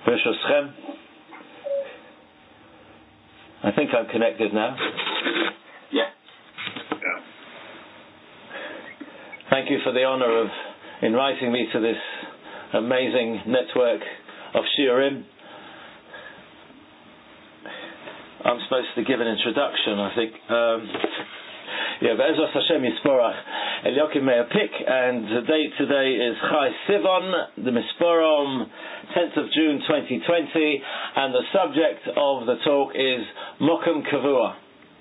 Bershoschem. I think I'm connected now. Yeah. Thank you for the honor of inviting me to this amazing network of Shiurim. I'm supposed to give an introduction, I think. Be'ezras Hashem Yisborach, Eliakim Meir Pik, and the date today is Chai Sivan, the Misporom, 10th of June 2020, and the subject of the talk is Mokum Kavua.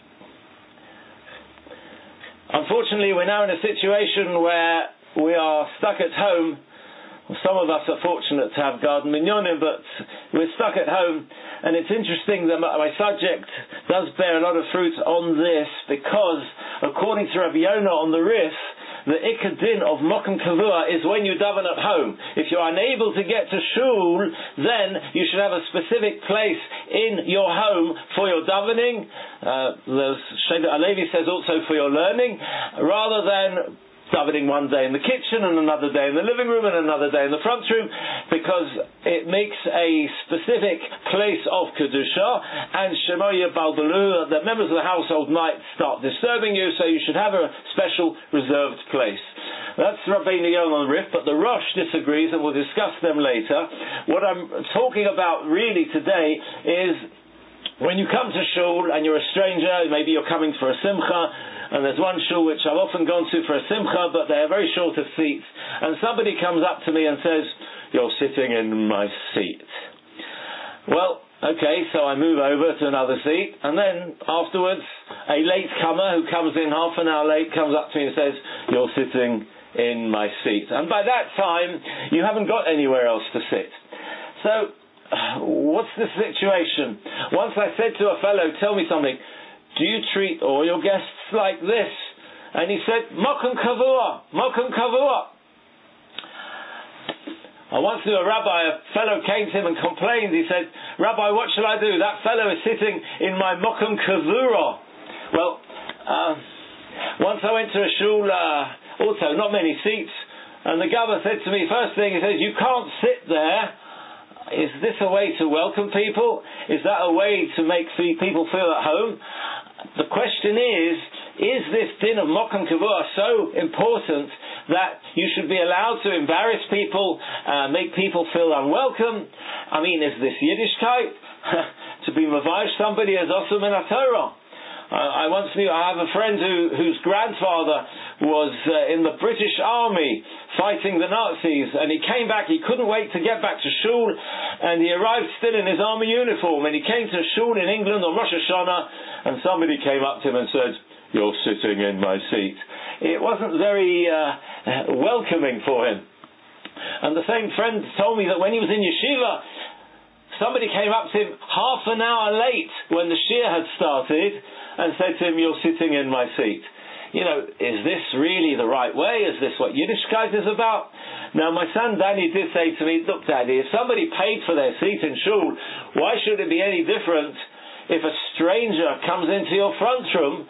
Unfortunately, we're now in a situation where we are stuck at home. Some of us are fortunate to have garden minyonim, but we're stuck at home, and it's interesting that my subject does bear a lot of fruit on this, because according to Rabbi Yonah on the Rif, the Ikar Din of Mokum Kavua is when you daven at home. If you're unable to get to shul, then you should have a specific place in your home for your davening. The Shega Alevi says also for your learning, rather than davening one day in the kitchen and another day in the living room and another day in the front room, because it makes a specific place of Kedusha, and Shemoya Balbalu, the members of the household might start disturbing you, so you should have a special reserved place. That's Rabbeinu Yonah on the Rif, but the Rosh disagrees, and we'll discuss them later. What I'm talking about really today is when you come to shul and you're a stranger, maybe you're coming for a simcha, and there's one shul which I've often gone to for a simcha, but they're very short of seats, and somebody comes up to me and says, "You're sitting in my seat." Well, okay, so I move over to another seat, and then afterwards a late comer who comes in half an hour late comes up to me and says, "You're sitting in my seat." And by that time you haven't got anywhere else to sit. So what's the situation? Once I said to a fellow, "Tell me something, do you treat all your guests like this?" And he said, "Mokum Kavua, Mokum Kavua." I once knew a rabbi, a fellow came to him and complained. He said, "Rabbi, what shall I do? That fellow is sitting in my Mokum Kavura." Well, once I went to a shul, also not many seats, and the governor said to me, first thing, he says, "You can't sit there. Is this a way to welcome people? Is that a way to make people feel at home?" The question is this din of Mokum Kavua so important that you should be allowed to embarrass people, make people feel unwelcome? I mean, is this Yiddishkeit? To be mavayish somebody as Osur min HaTorah? I have a friend whose grandfather was in the British Army fighting the Nazis, and he came back. He couldn't wait to get back to shul, and he arrived still in his army uniform, and he came to shul in England on Rosh Hashanah, and somebody came up to him and said, "You're sitting in my seat." It wasn't very welcoming for him. And the same friend told me that when he was in yeshiva, somebody came up to him half an hour late when the shiur had started and said to him, "You're sitting in my seat." You know, is this really the right way? Is this what Yiddishkeit is about? Now, my son Danny did say to me, "Look, Daddy, if somebody paid for their seat in shul, why should it be any different if a stranger comes into your front room?"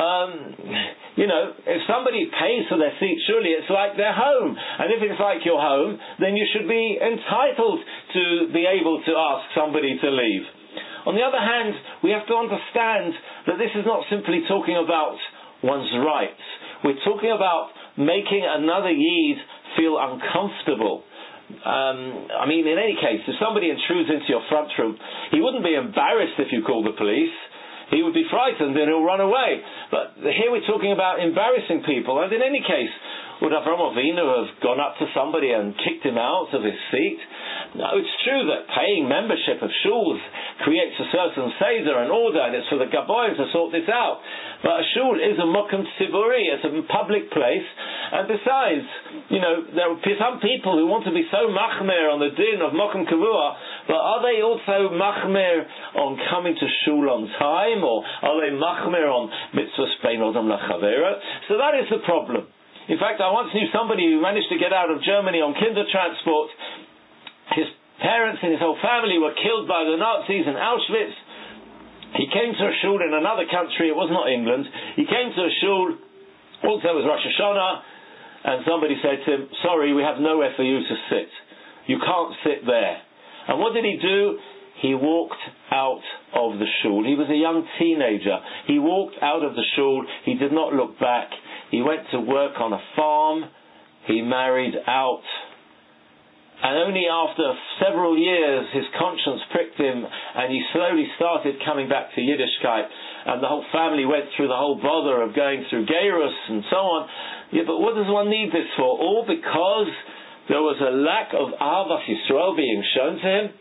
If somebody pays for their seat, surely it's like their home. And if it's like your home, then you should be entitled to be able to ask somebody to leave. On the other hand, we have to understand that this is not simply talking about one's rights. We're talking about making another Yid feel uncomfortable. In any case, if somebody intrudes into your front room, he wouldn't be embarrassed if you called the police. He would be frightened and he'll run away. But here we're talking about embarrassing people. And in any case, would Avraham Avinu have gone up to somebody and kicked him out of his seat? No, it's true that paying membership of shuls creates a certain seder and order, and it's for the gaboim to sort this out. But a shul is a mokum tziburi, it's a public place, and besides, there are some people who want to be so machmer on the din of mokum kavua, but are they also machmer on coming to shul on time, or are they machmer on mitzvahs bein odam lachavera? So that is the problem. In fact, I once knew somebody who managed to get out of Germany on kinder transport. His parents and his whole family were killed by the Nazis in Auschwitz. He came to a shul in another country, it was not England. He came to a shul, also it was Rosh Hashanah, and somebody said to him, "Sorry, we have nowhere for you to sit. You can't sit there." And what did he do? He walked out of the shul. He was a young teenager. He walked out of the shul. He did not look back. He went to work on a farm. He married out. And only after several years his conscience pricked him and he slowly started coming back to Yiddishkeit. And the whole family went through the whole bother of going through Geirus and so on. Yeah, but what does one need this for? All because there was a lack of Ahavas Yisrael being shown to him.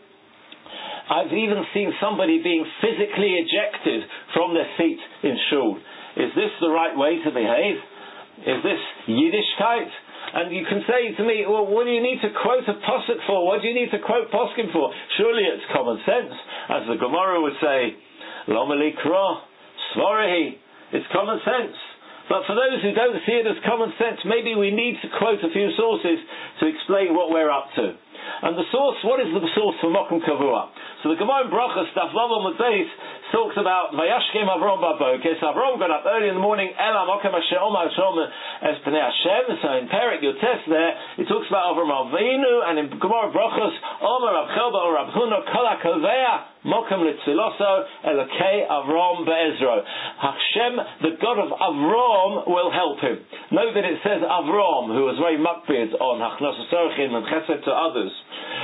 I've even seen somebody being physically ejected from their seat in shul. Is this the right way to behave? Is this Yiddishkeit? And you can say to me, well, what do you need to quote a posuk for? What do you need to quote poskim for? Surely it's common sense. As the Gemara would say, Loma likra svarahi. It's common sense. But for those who don't see it as common sense, maybe we need to quote a few sources to explain what we're up to. And the source, what is the source for Mokum Kavua? So the Gemara in Brachos, Daf Vav Amud Beis, talks about Vayashkem Avram Babokes. Avram got up early in the morning, Ela Mokum Asher Omar Shom Es Pnei Hashem. So in Perek Yotes there, it talks about Avram Avinu, and in Gemara Brachos, Omar Rab Chelba or Rab Huna Kol HaKovea Mokum Litziloso Elokei Avram Be'ezro. Hashem, the God of Avram, will help him. Note that it says Avram, who was very makbid on Hachnos Sorchim and Chesed to others.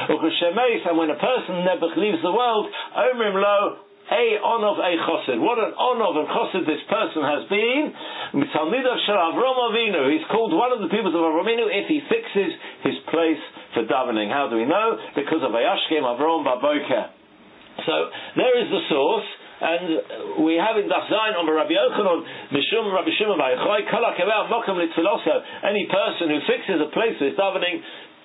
And when a person Nebuch leaves the world, Omrim Lo, Onov Chosid. What an Onov and Chosid this person has been. Mitzalmidav Shel Avram Avinu. He's called one of the people of Avram Avinu if he fixes his place for davening. How do we know? Because of Vayashkem Avram Baboker. So there is the source. And we have in Daf Zayin on Rabbi Yochanan, Mishum Rabbi Shimon Bar Yochai, Kol HaKaveh Mokum Litziloso. Any person who fixes a place for his davening,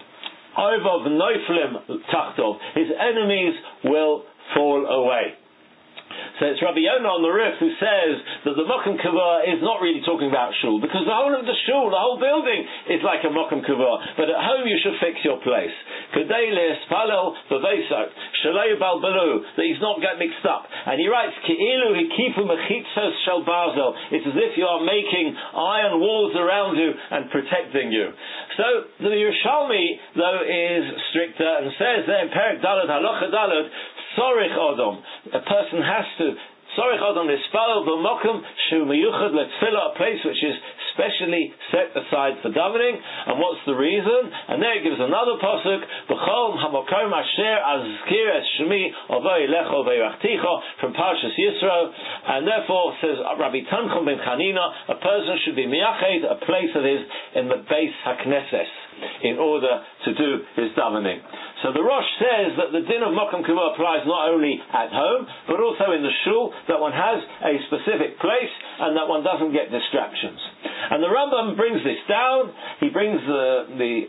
Ovov Noiflim Tachtov, his enemies will fall away. So it's Rabbi Yonah on the Rif who says that the Mokum Kavua is not really talking about shul, because the whole of the shul, the whole building, is like a Mokum Kavua. But at home you should fix your place. Kedei le'espalel v'veiso, shalei balbalu, that he's not get mixed up. And he writes, Ki'ilu hikifu mechitzos shel barzel. It's as if you are making iron walls around you and protecting you. So the Yerushalmi, though, is stricter and says there in Perek Daled Halacha Daled, Sorich Odom, a person has to Sorich Odom Nispal B'Mokum Shu Miyuchad Letfilah, a place which is specially set aside for davening. And what's the reason? And there it gives another pasuk, B'Chol Hamokom Asher Azkir Es Shemi Ovei Lecho Veirachticho, from Parshas Yisro. And therefore, says Rabbi Tanchum ben Chanina, a person should be miyached a place of his in the Beis HaKnesses in order to do his davening. So the Rosh says that the din of Mokum Kavua applies not only at home, but also in the shul, that one has a specific place and that one doesn't get distractions. And the Rambam brings this down. He brings the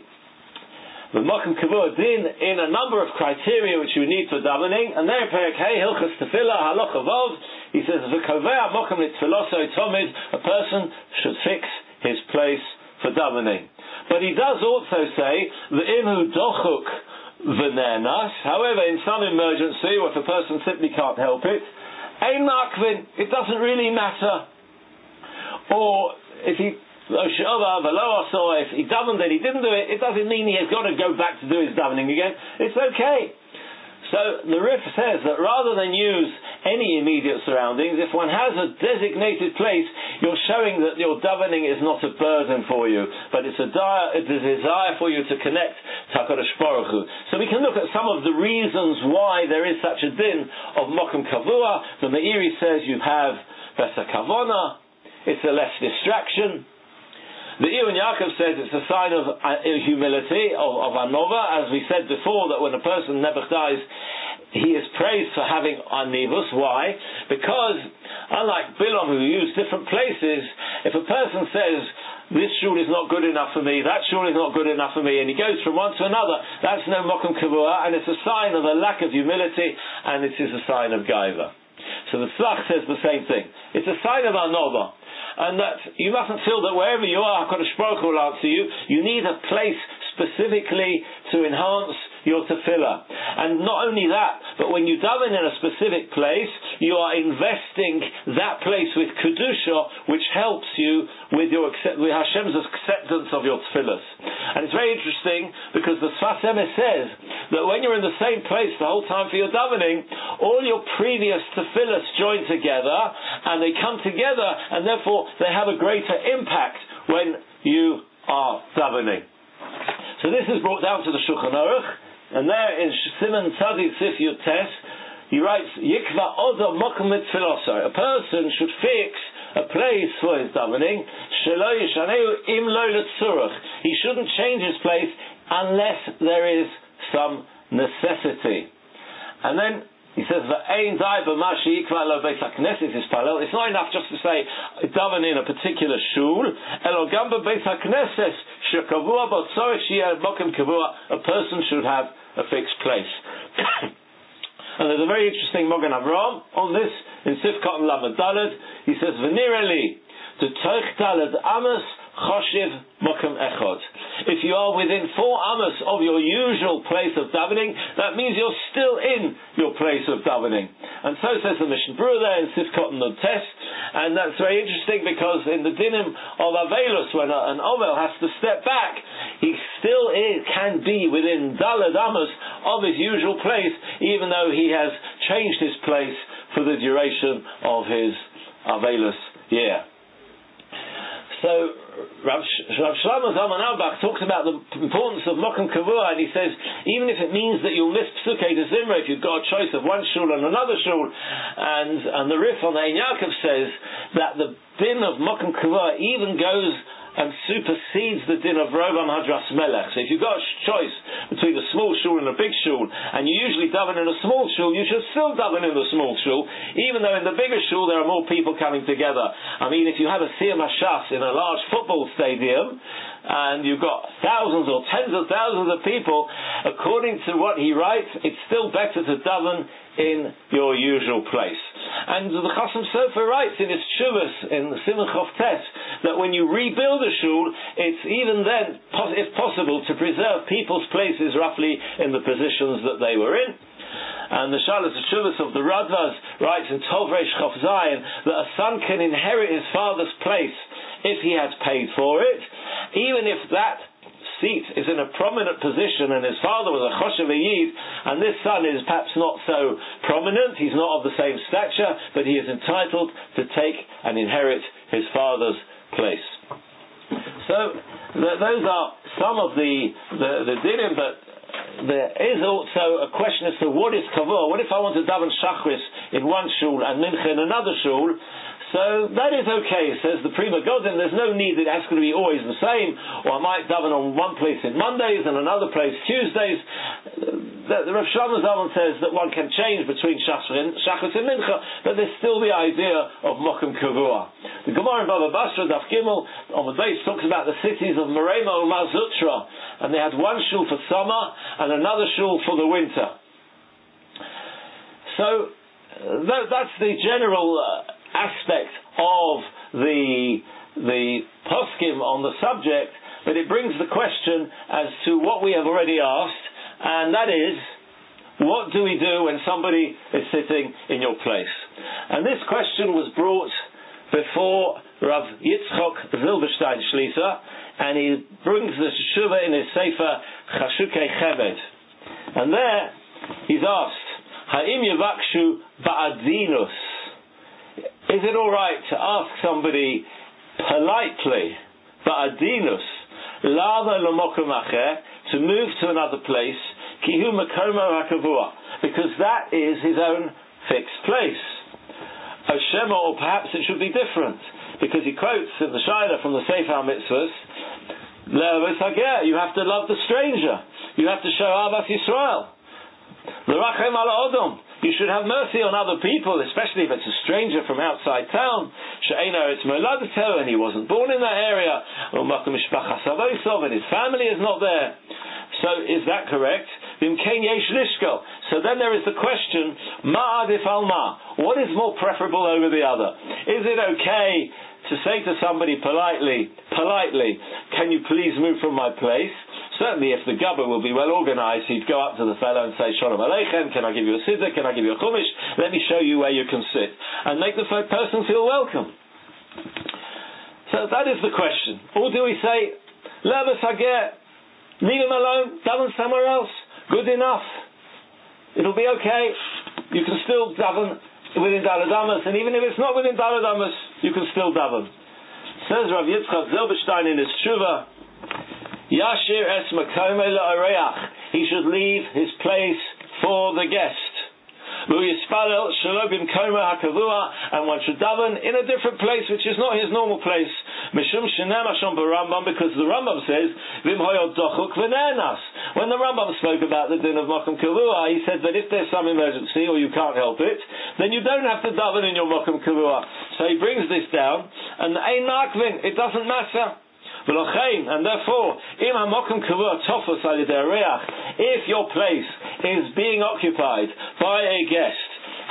Mokum Kavua din in a number of criteria which you need for davening. And there, Perek Hey Hilchos Tefillah Halacha Vav, he says, V'kovea Mokum Litfiloso Tomid, a person should fix his place for davening. But he does also say, V'imhu dochuk v'nenas, however, in some emergency, or if a person simply can't help it, ein makvin, it doesn't really matter. Or if he if he davened and he didn't do it, it doesn't mean he has got to go back to do his davening again. It's okay. So the Rif says that rather than use any immediate surroundings, if one has a designated place, you're showing that your davening is not a burden for you, but it's a desire for you to connect to HaKadosh Baruch Hu. So we can look at some of the reasons why there is such a din of Mokum Kavua. The Meiri says you have Besa Kavona, it's a less distraction. The Ibn Yaakov says it's a sign of humility, of anova, as we said before, that when a person Nebuch dies, he is praised for having anivus. Why? Because, unlike Bilam, who used different places, if a person says, this shul is not good enough for me, that shul is not good enough for me, and he goes from one to another, that's no Mokum Kavua, and it's a sign of a lack of humility, and it is a sign of gaiva. So the Tzlach says the same thing. It's a sign of anova. And that you mustn't feel that wherever you are, HaKadosh Baruch Hu will answer you. You need a place specifically to enhance your tefillah. And not only that, but when you daven in a specific place, you are investing that place with kedusha, which helps you with Hashem's acceptance of your tefillos. And it's very interesting because the Sfas Emes says that when you're in the same place the whole time for your davening, all your previous tefillos join together and they come together, and therefore they have a greater impact when you are davening. So this is brought down to the Shulchan Aruch, and there in Siman Tzadi Sif Yud Tes, he writes, Yikva Odo Mokum Mitzvilosar. A person should fix a place for his davening. Shelo Yishaneu Im Lo L'Tzurach. He shouldn't change his place unless there is some necessity. And then he says, it's not enough just to say daven in a particular shul. A person should have a fixed place. And there's a very interesting Mogen Avraham on this in Sifkat and Lamed Daled. He says, "V'nireli to Toch Daled Amos Choshev Mokem Echod." If you are within 4 amos of your usual place of davening, that means you're still in your place of davening. And so says the Mishnah Berurah there in Sifkat and Nuntes. And that's very interesting because in the dinim of Avelus, when an Ovel has to step back, he still can be within Daled Amos of his usual place, even though he has changed his place for the duration of his Avelus year. So Rav Shlomo Zalman Auerbach talks about the importance of Mokum Kavua, and he says even if it means that you'll miss Psukei de Zimra if you've got a choice of one shul and another shul, and the Rif on the Ein Yaakov says that the din of Mokum Kavua even goes and supersedes the din of Rovam Hadras Melech. So if you've got a choice between a small shul and a big shul, and you usually daven in a small shul, you should still daven in the small shul, even though in the bigger shul there are more people coming together. I mean, if you have a Siyam HaShas in a large football stadium, and you've got thousands or tens of thousands of people, according to what he writes, it's still better to daven in your usual place. And the Chasam Sofer writes in his Tshuvas, in the Siman Chof Tes, that when you rebuild a shul, it's even then, if possible, to preserve people's places roughly in the positions that they were in. And the Shalas Tshuvas of the Radvaz writes in Tov Reish Chof Zayin that a son can inherit his father's place if he has paid for it, even if that seat is in a prominent position and his father was a Choshev Yid, and this son is perhaps not so prominent, he's not of the same stature, but he is entitled to take and inherit his father's place. So those are some of the dinim, but there is also a question as to what is kavua. What if I want to daven shachris in one shul and mincha in another shul? So that is okay, says the Pri Megadim. There's no need that it has to be always the same. Or I might daven on one place in Mondays and another place Tuesdays. The Rav Shlomo Zalman says that one can change between Shachris and Mincha, but there's still the idea of Mokum Kavua. The Gemara in Baba Basra, Daf Gimel, on the base, talks about the cities of Merema and Mazutra, and they had one shul for summer and another shul for the winter. So that's the general aspect of the poskim on the subject, but it brings the question as to what we have already asked, and that is, what do we do when somebody is sitting in your place? And this question was brought before Rav Yitzchok Zilberstein Shliser, and he brings the Shuvah in his Sefer Chashukei Cheved. And there he's asked, Ha'im Yevakshu Ba'adinus. Is it alright to ask somebody politely, Ba'adinus, Lava L'mokum Acher, to move to another place, Kihu Makomo HaKavua, because that is his own fixed place? Oshema, or perhaps it should be different, because he quotes in the Shaila from the Sefer HaMitzvos, Le'avos Hager, you have to love the stranger, you have to show Ahavas Yisrael. L'rachem ala Odom, you should have mercy on other people, especially if it's a stranger from outside town. She'eino it's Moladato, and he wasn't born in that area. U'makom mishpachas avosov, and his family is not there. So is that correct? V'imkein yesh lishkol. So then there is the question, ma adif al ma? What is more preferable over the other? Is it okay to say to somebody politely, can you please move from my place? Certainly if the Gabba will be well organized, he'd go up to the fellow and say, Shalom Aleichem, can I give you a siddur, can I give you a chumash, let me show you where you can sit, and make the person feel welcome. So that is the question. Or do we say, Lebes Hager, leave him alone, daven somewhere else, good enough, it'll be okay, you can still daven within Daled Amos, and even if it's not within Daled Amos, you can still daven. Says Rav Yitzchak Zilberstein in his Tshuva, Yashir es makomei le'oreach, he should leave his place for the guest. Lu yispalel shelo bimkomei hakavua, and one should daven in a different place which is not his normal place. Mishum shenem hashom b'Rambam, because the Rambam says vim hoyot dochuk v'nenas. When the Rambam spoke about the din of makom kavua, he said that if there's some emergency or you can't help it, then you don't have to daven in your makom kavua. So he brings this down, and ein makvin, it doesn't matter. And therefore, if your place is being occupied by a guest,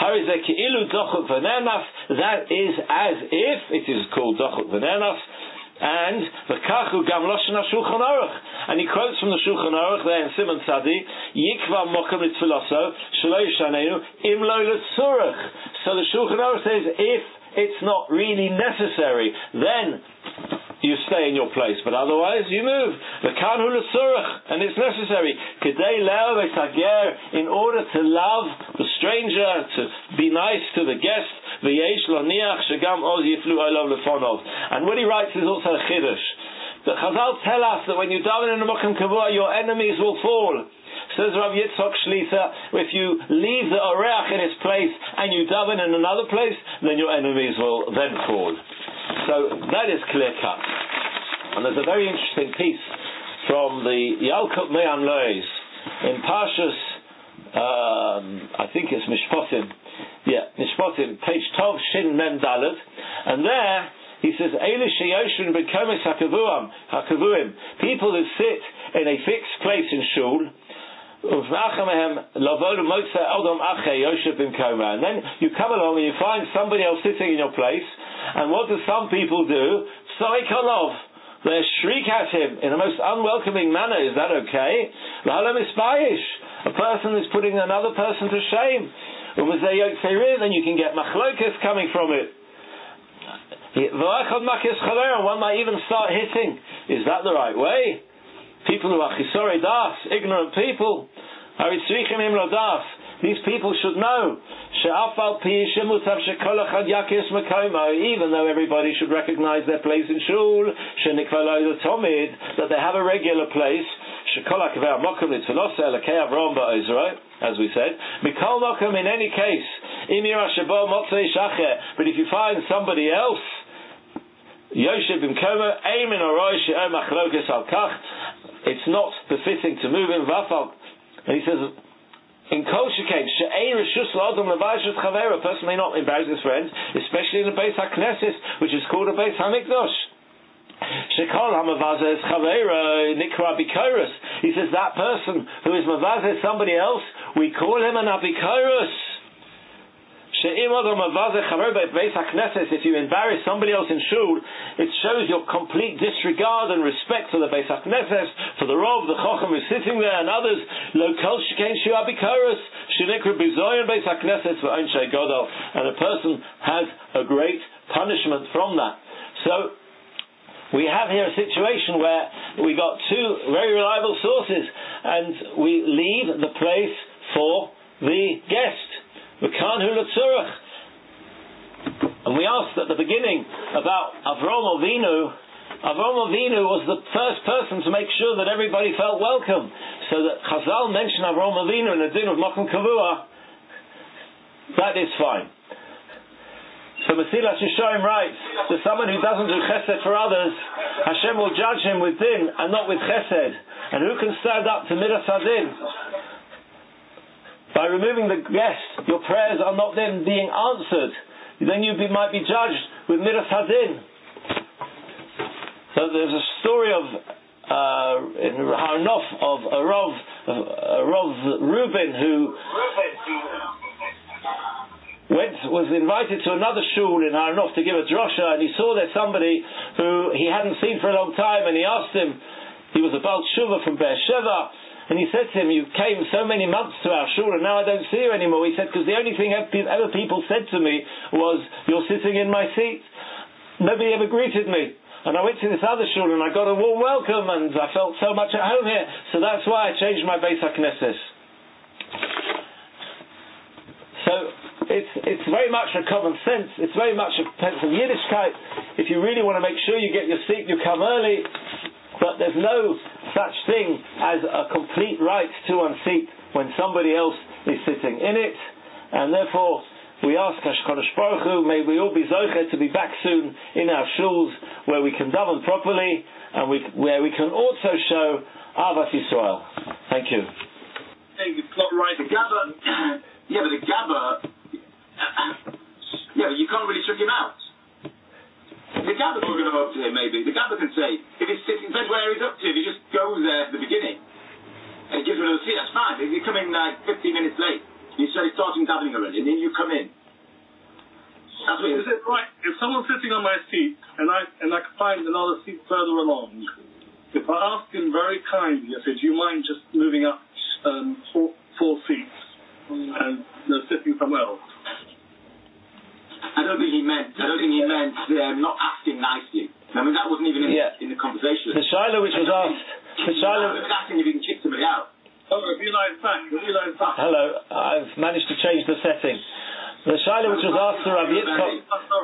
that is as if it is called dochuk v'nenas. And the kachu gam loshen Shulchan Aruch, and he quotes from the Shulchan Aruch there in Simon Tzadi, Yikva mokom litfiloso shelo yishanenu im lo letzurach. So the Shulchan Aruch says, if it's not really necessary, then you stay in your place, but otherwise you move. The kanhu letzurach, and it's necessary. Kedei leo v'tager, in order to love the stranger, to be nice to the guest. V'yesh lo niach shegam oz yiflu olav lefonov. And what he writes is also a chiddush. The Chazal tell us that when you daven in a mokum kavua, your enemies will fall. Says Rav Yitzchak Shlita, if you leave the oreach in his place and you daven in another place, then your enemies will then fall. So that is clear cut. And there's a very interesting piece from the Yalkut Me'an Lois in Parshas, I think it's Mishpotim. Yeah, Mishpotim, page 12, Shin Mem Dalet. And there he says, Eili sheyoshvin b'komes hakavuim, people who sit in a fixed place in shul, and then you come along and you find somebody else sitting in your place, and what do some people do? They shriek at him in the most unwelcoming manner. Is that okay? A person is putting another person to shame. Then you can get machlokas coming from it. One might even start hitting. Is that the right way? People who are chisore das, ignorant people, these people should know, even though everybody should recognize their place in shul, that they have a regular place, as we said, in any case, but if you find somebody else, it's not befitting to move in Vafal. And he says, in Kol Shekain, a person may not embarrass his friends, especially in the Beis HaKnesses, which is called a Beis HaMikdash. He says that person who is mavazeh somebody else, we call him an abikairus. If you embarrass somebody else in shul, it shows your complete disregard and respect for the Beis HaKnesses, for the Rov, the Chochem who's sitting there, and others. And a person has a great punishment from that. So we have here a situation where we got two very reliable sources, and we leave the place for the guest. And we asked at the beginning about Avraham Avinu. Avraham Avinu was the first person to make sure that everybody felt welcome. So that Chazal mentioned Avraham Avinu in the din of Makom Kavua, that is fine. So Mesilas Yesharim writes that someone who doesn't do chesed for others, Hashem will judge him with din and not with chesed. And who can stand up to Midas Hadin? By removing the guest, your prayers are not then being answered. Then you might be judged with Midas Hadin. So there's a story of in Har Nof of a Rav Reuben who was invited to another shul in Har Nof to give a drosha, and he saw there somebody who he hadn't seen for a long time, and he asked him, He was a Baal Tshuva from Beersheba, and he said to him, "You came so many months to our shul, and now I don't see you anymore." He said, "Because the only thing ever people said to me was, 'You're sitting in my seat.' Nobody ever greeted me. And I went to this other shul, and I got a warm welcome, and I felt so much at home here. So that's why I changed my Beis HaKnesses." So it's very much a common sense. It's very much a sense of Yiddishkeit. If you really want to make sure you get your seat, you come early. But there's no such thing as a complete right to unseat when somebody else is sitting in it. And therefore, we ask HaKadosh Baruch Hu, may we all be zocher to be back soon in our shuls where we can daven properly and where we can also show Ahavas Yisrael. Thank you. It's not right. The Gabba, but the Gabba, but you can't really trick him out. The Gabba can go up to him, maybe. The Gabba can say, if it's sitting, depends where he's up to. If he just goes there at the beginning and he gives him another seat, that's fine. If you come in like 15 minutes late, you say starting davening already, and then you come in. That's what is it right? If someone's sitting on my seat and I can find another seat further along, if I ask him very kindly, I say, "Do you mind just moving up four seats and sitting somewhere else?" I don't think he meant not asking nicely. I mean, that wasn't even in the conversation. The Shiloh which was asked. The Shiloh was asking if he can kick somebody out. Oh, Rabbi back. Hello, I've managed to change the setting. The Shiloh which was asked to Rav Yitzchak,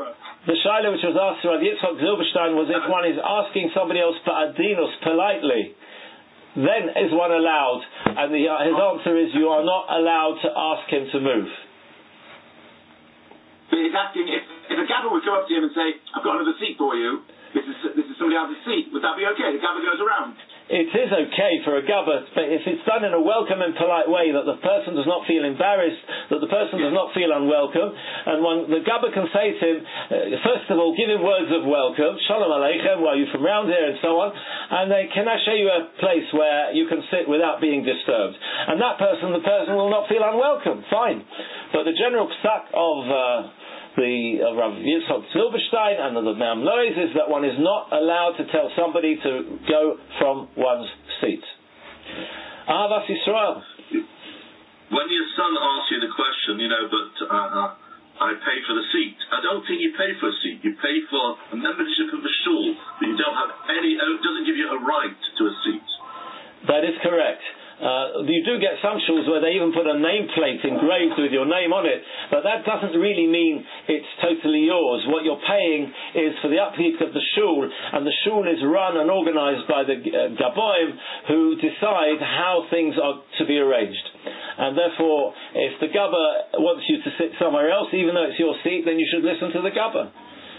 Zilberstein was if one is asking somebody else pa'adinus, politely, then is one allowed? And his answer is you are not allowed to ask him to move. But he's asking if a Gabba would go up to him and say, "I've got another seat for you. This is somebody else's seat." Would that be okay? The Gabba goes around. It is okay for a Gabba, but if it's done in a welcome and polite way, that the person does not feel embarrassed, that the person does not feel unwelcome, and the Gabba can say to him, first of all, give him words of welcome, Shalom Aleichem, well, you from round here, and so on, and they can I show you a place where you can sit without being disturbed. And the person will not feel unwelcome, fine. But the general psak of Rav Yitzchak Zilberstein and the Me'am Lois is that one is not allowed to tell somebody to go from one's seat. Ahavas Yisrael. When your son asks you the question, but I pay for the seat. I don't think you pay for a seat. You pay for a membership of the shul, but you don't have it doesn't give you a right to a seat. That is correct. You do get some shuls where they even put a nameplate engraved with your name on it, but that doesn't really mean it's totally yours. What you're paying is for the upkeep of the shul, and the shul is run and organized by the Gaboim who decide how things are to be arranged. And therefore, if the Gabba wants you to sit somewhere else, even though it's your seat, then you should listen to the Gabba.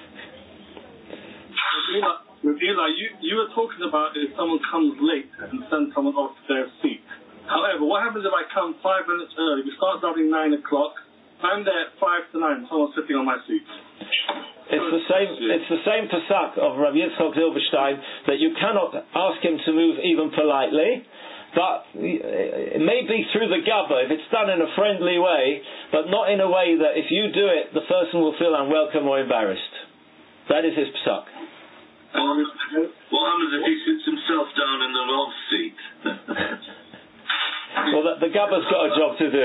With Eli, you were talking about if someone comes late and sends someone off to their seat. However, what happens if I come 5 minutes early? We start davening 9 o'clock. I'm there at 5 to 9. Someone's sitting on my seat. It's the same pasak of Rav Yitzchak Zilberstein that you cannot ask him to move even politely, but it may be through the Gabba if it's done in a friendly way, but not in a way that if you do it, the person will feel unwelcome or embarrassed. That is his pasak. What happens if he sits himself down in the wrong seat? Well, the Gabba's got a job to do.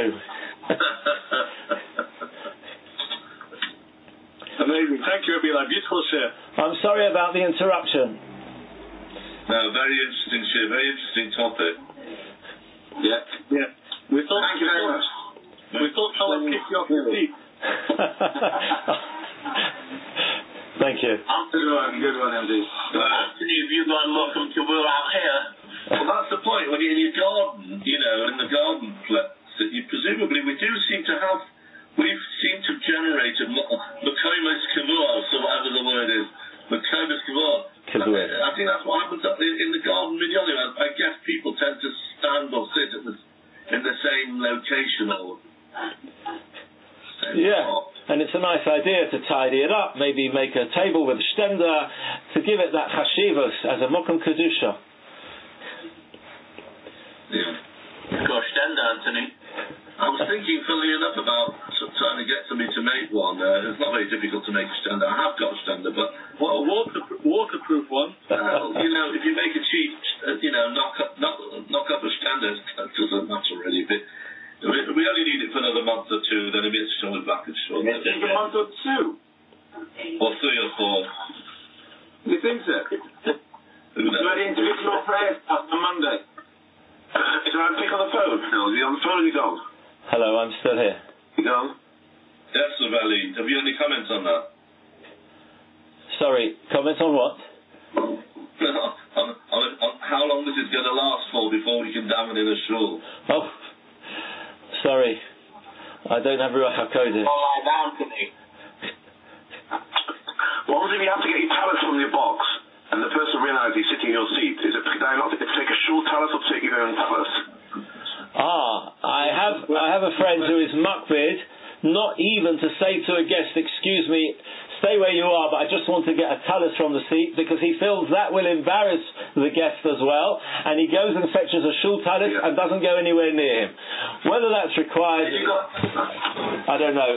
Amazing. Thank you, Rabbi. Beautiful share. I'm sorry about the interruption. No, very interesting share. Very interesting topic. Yeah. Thank you very much. We thought someone kicked you off your seat. Thank you. Good one, MD. Have you got welcome to we're out here? Well, that's the point. When you're in your garden, in the garden place, presumably we seem to generate a Mekomis Kavua, so whatever the word is. Mekomis Kavua. I think that's what happens up in the garden minyanim. I guess people tend to stand or sit in the same location or same spot. And it's a nice idea to tidy it up, maybe make a table with a shtender to give it that chashivus as a mokum kedusha. Gosh, shtender, Anthony. I was thinking, funnily enough, about trying to get somebody to make one. It's not very difficult to make a shtender. I have got a shtender, but a waterproof one. if you make a cheap knock up a standard. That doesn't matter really. But we only need it for another month or two. Then it's showing back and showing. It's take a month or two. Or 3 or 4. You think so? So any individual prayers after Monday? Can I pick on the phone? No, is he on the phone or is he gone? Hello, I'm still here. You gone? Yes, Ravelli. Have you any comments on that? Sorry, comments on what? on how long this is going to last for before we can daven in a shul. Oh, sorry. I don't have Ruach HaKodesh. Lie down to me. What was if you have to get your talents from your box and the person realises he's sitting in your seat? Is it not to take a shul talent or take your own talent? I have a friend who is makbid, not even to say to a guest, excuse me, stay where you are, but I just want to get a talus from the seat, because he feels that will embarrass the guest as well, and he goes and fetches a shul talus and doesn't go anywhere near him. Whether that's required, I don't know.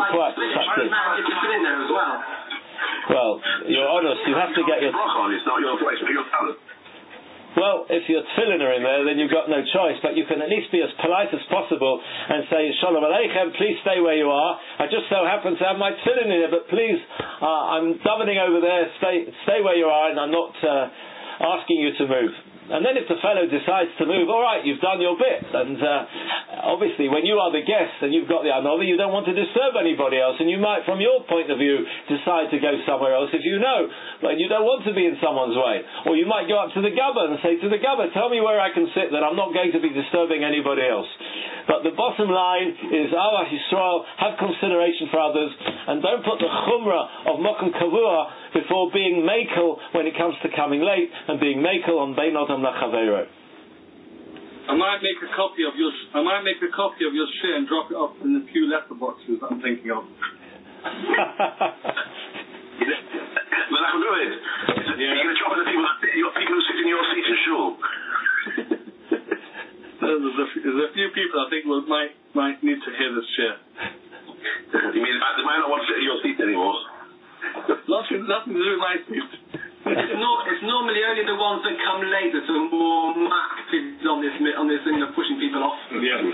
Well, you're honest, you have to get your... It's not your place, but your talent. Well, if your tefillin are in there, then you've got no choice, but you can at least be as polite as possible and say, Shalom Aleichem, please stay where you are. I just so happen to have my tefillin in there, but please, I'm davening over there, stay where you are, and I'm not asking you to move. And then if the fellow decides to move, all right, you've done your bit. And obviously, when you are the guest and you've got the another, you don't want to disturb anybody else. And you might, from your point of view, decide to go somewhere else if you know. But you don't want to be in someone's way. Or you might go up to the Gabba and say to the Gabba, tell me where I can sit, that I'm not going to be disturbing anybody else. But the bottom line is, Avas Yisrael, have consideration for others, and don't put the chumrah of Mokum Kavua before being makel when it comes to coming late, and being makel on Bein Adam Lachaveiro. I might make a copy of your share and drop it off in the few letter boxes I'm thinking of. Well, I can do it. You're going to drop it to people who sit in your seat in shul. There's a few people I think might need to hear this share. You mean they might not want to sit in your seat anymore? Nothing to do with my seat. It's normally only the ones that come later, so more active on this thing of pushing people off. Yeah.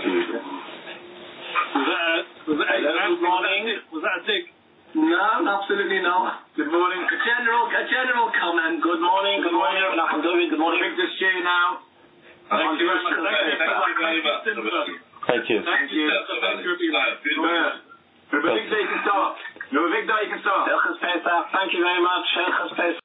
Was that a dig? No, absolutely not. Good morning. A general comment. Good morning. Good morning. Good morning. Drink this cheer now. Thank you very much. Thank you. Thank you. Thank you. Thank you.